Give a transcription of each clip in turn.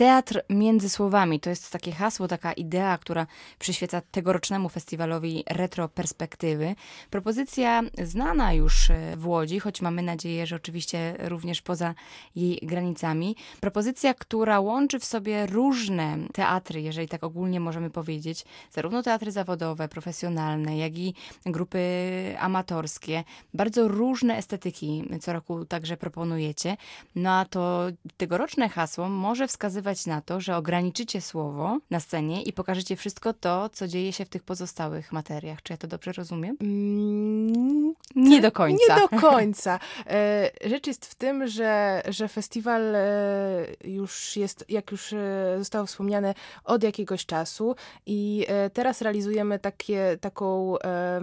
Teatr między słowami to jest takie hasło, taka idea, która przyświeca tegorocznemu festiwalowi Retro Perspektywy. Propozycja znana już w Łodzi, choć mamy nadzieję, że oczywiście również poza jej granicami. Propozycja, która łączy w sobie różne teatry, jeżeli tak ogólnie możemy powiedzieć, zarówno teatry zawodowe, profesjonalne, jak i grupy amatorskie. Bardzo różne estetyki co roku także proponujecie. No a to tegoroczne hasło może wskazywać na to, że ograniczycie słowo na scenie i pokażecie wszystko to, co dzieje się w tych pozostałych materiach. Czy ja to dobrze rozumiem? Nie do końca. Nie do końca. Rzecz jest w tym, że festiwal już jest, jak już zostało wspomniane, od jakiegoś czasu i teraz realizujemy taką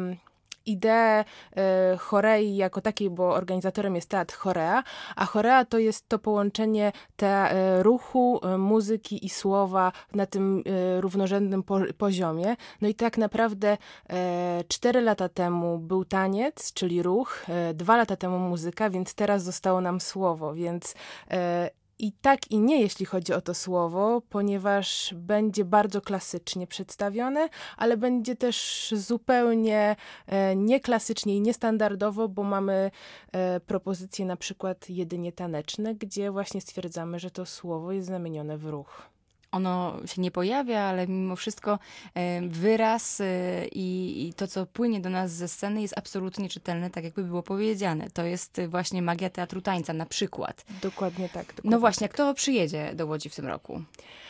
ideę chorei jako takiej, bo organizatorem jest Teatr Chorea, a chorea to jest to połączenie ruchu, muzyki i słowa na tym równorzędnym poziomie. No i tak naprawdę 4 lata temu był taniec, czyli ruch, 2 lata temu muzyka, więc teraz zostało nam słowo, więc i tak i nie, jeśli chodzi o to słowo, ponieważ będzie bardzo klasycznie przedstawione, ale będzie też zupełnie nieklasycznie i niestandardowo, bo mamy propozycje na przykład jedynie taneczne, gdzie właśnie stwierdzamy, że to słowo jest zamienione w ruch. Ono się nie pojawia, ale mimo wszystko wyraz i to, co płynie do nas ze sceny, jest absolutnie czytelne, tak jakby było powiedziane. To jest właśnie magia teatru tańca na przykład. Dokładnie tak. Dokładnie No właśnie, tak. kto przyjedzie do Łodzi w tym roku?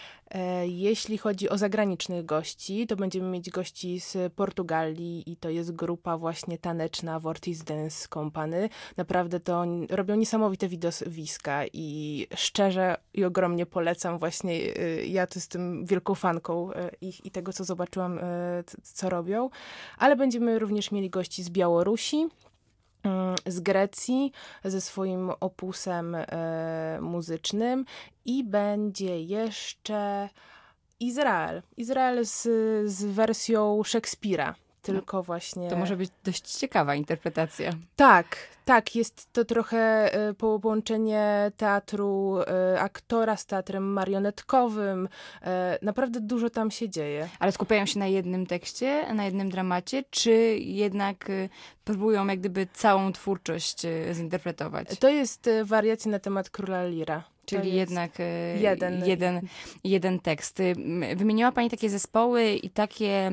Jeśli chodzi o zagranicznych gości, to będziemy mieć gości z Portugalii i to jest grupa właśnie taneczna Vortis Dance Company. Naprawdę to robią niesamowite widowiska i szczerze i ogromnie polecam właśnie, ja to jestem wielką fanką ich i tego, co zobaczyłam, co robią. Ale będziemy również mieli gości z Białorusi, z Grecji, ze swoim opusem muzycznym i będzie jeszcze Izrael. Izrael z wersją Szekspira. Tylko właśnie... To może być dość ciekawa interpretacja. Tak, jest to trochę połączenie teatru aktora z teatrem marionetkowym. Naprawdę dużo tam się dzieje. Ale skupiają się na jednym tekście, na jednym dramacie, czy jednak próbują jak gdyby całą twórczość zinterpretować? To jest wariacja na temat Króla Lira. Czyli jednak jeden tekst. Wymieniła pani takie zespoły i takie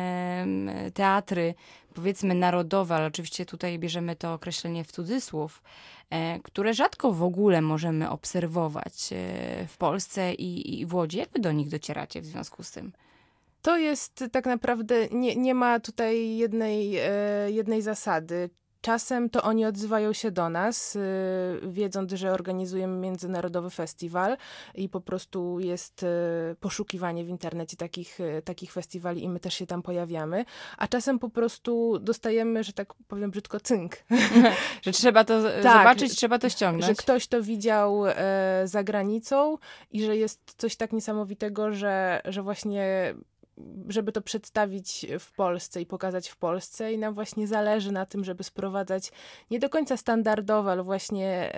teatry, powiedzmy narodowe, ale oczywiście tutaj bierzemy to określenie w cudzysłów, które rzadko w ogóle możemy obserwować w Polsce i w Łodzi. Jak wy do nich docieracie w związku z tym? To jest tak naprawdę, nie ma tutaj jednej zasady. Czasem to oni odzywają się do nas, wiedząc, że organizujemy międzynarodowy festiwal i po prostu jest poszukiwanie w internecie takich festiwali i my też się tam pojawiamy. A czasem po prostu dostajemy, że tak powiem brzydko, cynk. Że trzeba to zobaczyć, trzeba to ściągnąć. Że ktoś to widział za granicą i że jest coś tak niesamowitego, że właśnie żeby to przedstawić w Polsce i pokazać w Polsce i nam właśnie zależy na tym, żeby sprowadzać nie do końca standardowe, ale właśnie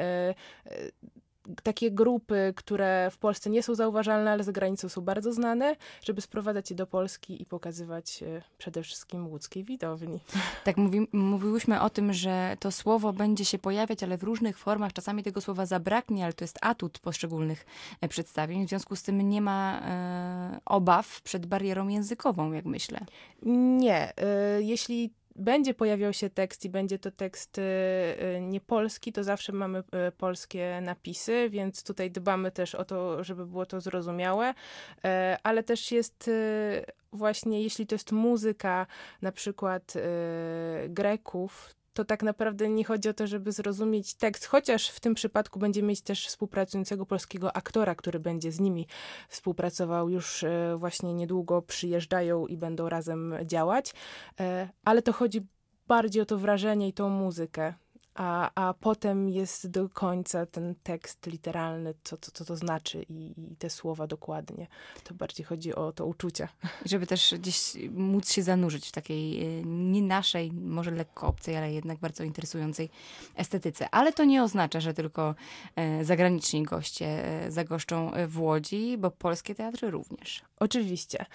takie grupy, które w Polsce nie są zauważalne, ale za granicą są bardzo znane, żeby sprowadzać je do Polski i pokazywać przede wszystkim łódzkiej widowni. Tak, mówiłyśmy o tym, że to słowo będzie się pojawiać, ale w różnych formach. Czasami tego słowa zabraknie, ale to jest atut poszczególnych przedstawień. W związku z tym nie ma obaw przed barierą językową, jak myślę. Nie. Jeśli będzie pojawiał się tekst i będzie to tekst niepolski, to zawsze mamy polskie napisy, więc tutaj dbamy też o to, żeby było to zrozumiałe, ale też jest właśnie, jeśli to jest muzyka na przykład Greków, to tak naprawdę nie chodzi o to, żeby zrozumieć tekst, chociaż w tym przypadku będziemy mieć też współpracującego polskiego aktora, który będzie z nimi współpracował. Już właśnie niedługo przyjeżdżają i będą razem działać, ale to chodzi bardziej o to wrażenie i tą muzykę. a potem jest do końca ten tekst literalny, co to znaczy i te słowa dokładnie. To bardziej chodzi o to uczucie. Żeby też gdzieś móc się zanurzyć w takiej nie naszej, może lekko obcej, ale jednak bardzo interesującej estetyce. Ale to nie oznacza, że tylko zagraniczni goście zagoszczą w Łodzi, bo polskie teatry również. Oczywiście.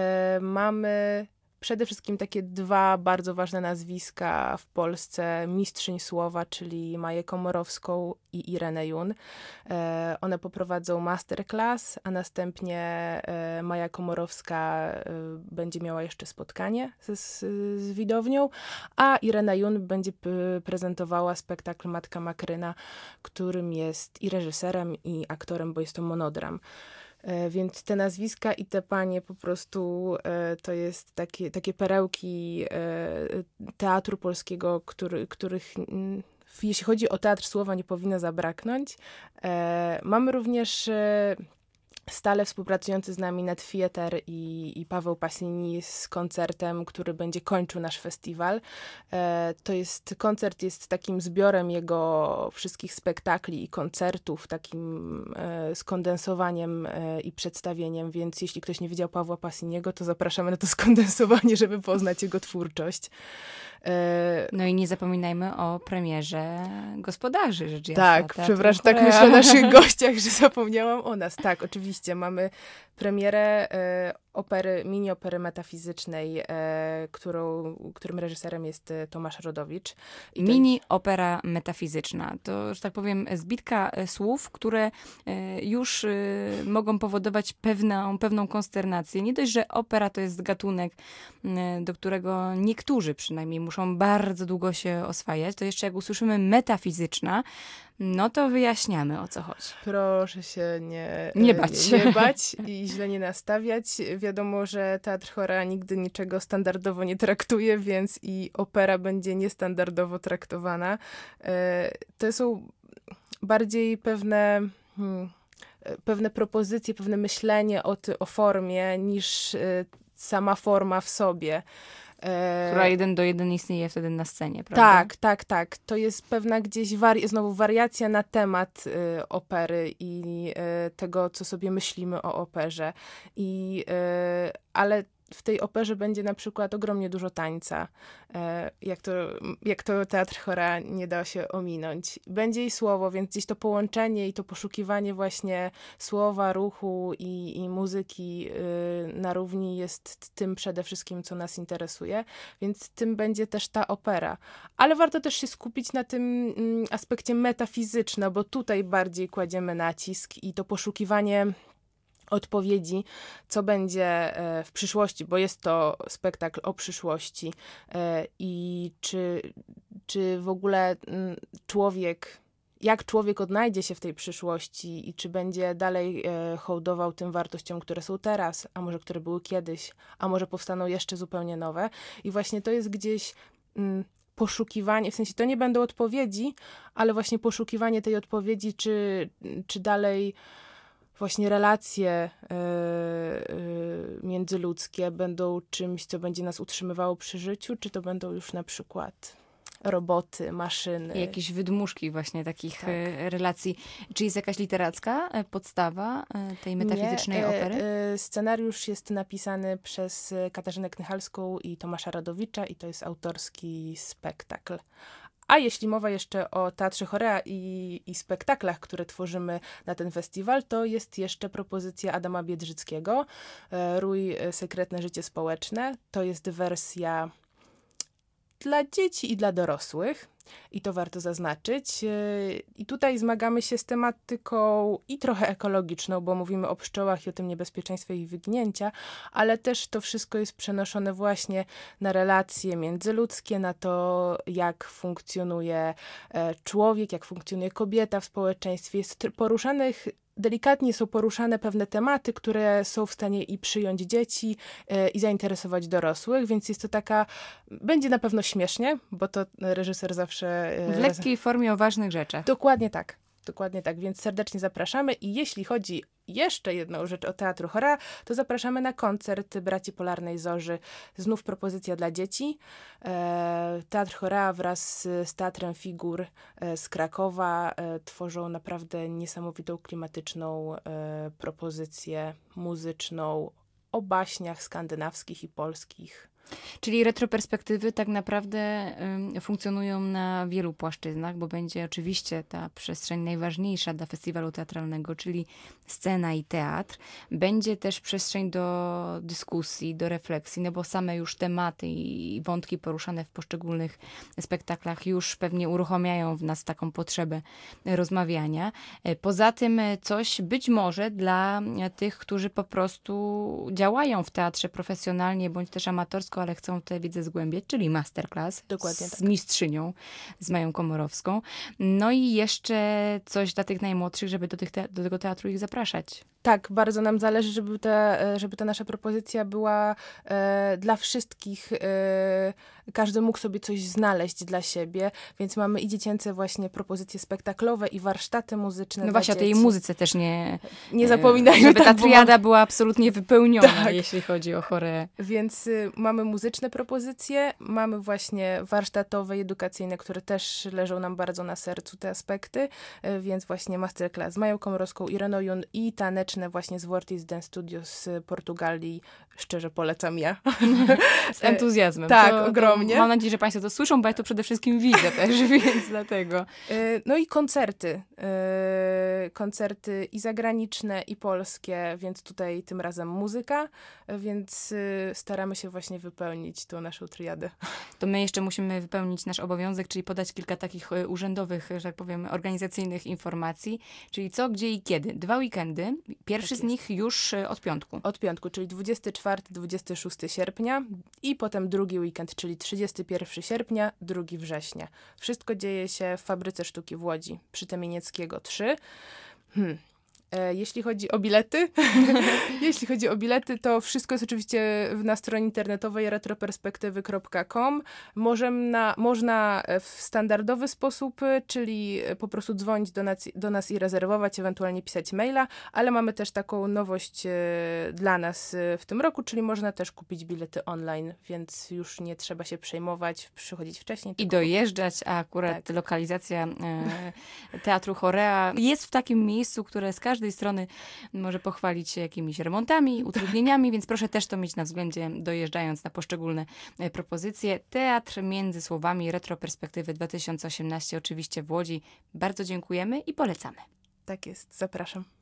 Mamy przede wszystkim takie dwa bardzo ważne nazwiska w Polsce mistrzyń słowa, czyli Maję Komorowską i Irenę Jun. One poprowadzą masterclass, a następnie Maja Komorowska będzie miała jeszcze spotkanie z widownią, a Irena Jun będzie prezentowała spektakl Matka Makryna, którym jest i reżyserem, i aktorem, bo jest to monodram. Więc te nazwiska i te panie po prostu to jest takie perełki teatru polskiego, których jeśli chodzi o teatr słowa nie powinno zabraknąć. Mamy również stale współpracujący z nami Net Theater i Paweł Pasini z koncertem, który będzie kończył nasz festiwal. Koncert jest takim zbiorem jego wszystkich spektakli i koncertów, takim skondensowaniem i przedstawieniem, więc jeśli ktoś nie widział Pawła Pasiniego, to zapraszamy na to skondensowanie, żeby poznać jego twórczość. No i nie zapominajmy o premierze Gospodarzy, rzecz jasna. Tak, przepraszam, tak myślę o naszych gościach, że zapomniałam o nas. Tak, oczywiście, mamy premierę mini opery metafizycznej, którym reżyserem jest Tomasz Rodowicz. Mini opera metafizyczna. To, że tak powiem, zbitka słów, które już mogą powodować pewną konsternację. Nie dość, że opera to jest gatunek, do którego niektórzy przynajmniej muszą bardzo długo się oswajać, to jeszcze jak usłyszymy metafizyczna, no to wyjaśniamy, o co chodzi. Proszę się nie bać. Nie bać i źle nie nastawiać. Wiadomo, że Teatr Chorea nigdy niczego standardowo nie traktuje, więc i opera będzie niestandardowo traktowana. To są bardziej pewne propozycje, pewne myślenie o formie niż sama forma w sobie. Która 1:1 istnieje wtedy na scenie, prawda? Tak. To jest pewna gdzieś znowu wariacja na temat opery i tego, co sobie myślimy o operze. Ale w tej operze będzie na przykład ogromnie dużo tańca. Jak to Teatr Chorea nie da się ominąć. Będzie i słowo, więc gdzieś to połączenie i to poszukiwanie właśnie słowa, ruchu i muzyki na równi jest tym przede wszystkim, co nas interesuje. Więc tym będzie też ta opera. Ale warto też się skupić na tym aspekcie metafizycznym, bo tutaj bardziej kładziemy nacisk i to poszukiwanie odpowiedzi, co będzie w przyszłości, bo jest to spektakl o przyszłości czy w ogóle jak człowiek odnajdzie się w tej przyszłości i czy będzie dalej hołdował tym wartościom, które są teraz, a może które były kiedyś, a może powstaną jeszcze zupełnie nowe. I właśnie to jest gdzieś poszukiwanie, w sensie to nie będą odpowiedzi, ale właśnie poszukiwanie tej odpowiedzi, czy dalej właśnie relacje międzyludzkie będą czymś, co będzie nas utrzymywało przy życiu, czy to będą już na przykład roboty, maszyny. Jakieś wydmuszki właśnie takich relacji. Czy jest jakaś literacka podstawa tej metafizycznej opery? Scenariusz jest napisany przez Katarzynę Knychalską i Tomasza Rodowicza i to jest autorski spektakl. A jeśli mowa jeszcze o Teatrze Chorea i spektaklach, które tworzymy na ten festiwal, to jest jeszcze propozycja Adama Biedrzyckiego, Rój Sekretne życie społeczne. To jest wersja dla dzieci i dla dorosłych. I to warto zaznaczyć. I tutaj zmagamy się z tematyką i trochę ekologiczną, bo mówimy o pszczołach i o tym niebezpieczeństwie ich wyginięcia, ale też to wszystko jest przenoszone właśnie na relacje międzyludzkie, na to, jak funkcjonuje człowiek, jak funkcjonuje kobieta w społeczeństwie. Delikatnie są poruszane pewne tematy, które są w stanie i przyjąć dzieci i zainteresować dorosłych, więc jest to będzie na pewno śmiesznie, bo to reżyser zawsze... W lekkiej formie o ważnych rzeczach. Dokładnie tak, więc serdecznie zapraszamy i jeśli chodzi jeszcze jedną rzecz o Teatru Chorea, to zapraszamy na koncert Braci Polarnej Zorzy. Znów propozycja dla dzieci. Teatr Chorea wraz z Teatrem Figur z Krakowa tworzą naprawdę niesamowitą, klimatyczną propozycję muzyczną o baśniach skandynawskich i polskich. Czyli retroperspektywy tak naprawdę funkcjonują na wielu płaszczyznach, bo będzie oczywiście ta przestrzeń najważniejsza dla festiwalu teatralnego, czyli scena i teatr. Będzie też przestrzeń do dyskusji, do refleksji, no bo same już tematy i wątki poruszane w poszczególnych spektaklach już pewnie uruchamiają w nas taką potrzebę rozmawiania. Poza tym coś być może dla tych, którzy po prostu działają w teatrze profesjonalnie bądź też amatorsko, ale chcą tę wiedzę zgłębiać, czyli masterclass z mistrzynią, z Mają Komorowską. No i jeszcze coś dla tych najmłodszych, żeby do tego teatru ich zapraszać. Tak, bardzo nam zależy, żeby ta nasza propozycja była dla wszystkich. Każdy mógł sobie coś znaleźć dla siebie, więc mamy i dziecięce właśnie propozycje spektaklowe i warsztaty muzyczne No dla właśnie, dzieci. o tej muzyce też nie zapominajmy. Żeby ta tak, triada była absolutnie wypełniona, Tak. jeśli chodzi o Choreę. Więc mamy muzyczne propozycje, mamy właśnie warsztatowe i edukacyjne, które też leżą nam bardzo na sercu, te aspekty, więc właśnie masterclass z Mają Komorowską, Ireną Jun i taneczne właśnie z Vortis Dance Studio z Portugalii. Szczerze polecam ja. Z entuzjazmem. Tak, ogromnie. Mam nadzieję, że Państwo to słyszą, bo ja to przede wszystkim widzę też, więc dlatego. No i koncerty. Koncerty i zagraniczne, i polskie, więc tutaj tym razem muzyka, więc staramy się właśnie wypełnić tą naszą triadę. To my jeszcze musimy wypełnić nasz obowiązek, czyli podać kilka takich urzędowych, że tak powiem, organizacyjnych informacji, czyli co, gdzie i kiedy. 2 weekendy. Pierwszy z nich już od piątku. Od piątku, czyli 24-26 sierpnia i potem drugi weekend, czyli 31 sierpnia, 2 września. Wszystko dzieje się w Fabryce Sztuki w Łodzi, przy Temienieckiego 3. Jeśli chodzi o bilety, to wszystko jest oczywiście na stronie internetowej retroperspektywy.com. Można w standardowy sposób, czyli po prostu dzwonić do nas i rezerwować, ewentualnie pisać maila, ale mamy też taką nowość dla nas w tym roku, czyli można też kupić bilety online, więc już nie trzeba się przejmować, przychodzić wcześniej. I dojeżdżać, a akurat lokalizacja Teatru Chorea jest w takim miejscu, które z każdej strony może pochwalić się jakimiś remontami, utrudnieniami, więc proszę też to mieć na względzie, dojeżdżając na poszczególne propozycje. Teatr Między Słowami, Retroperspektywy 2018 oczywiście w Łodzi. Bardzo dziękujemy i polecamy. Tak jest, zapraszam.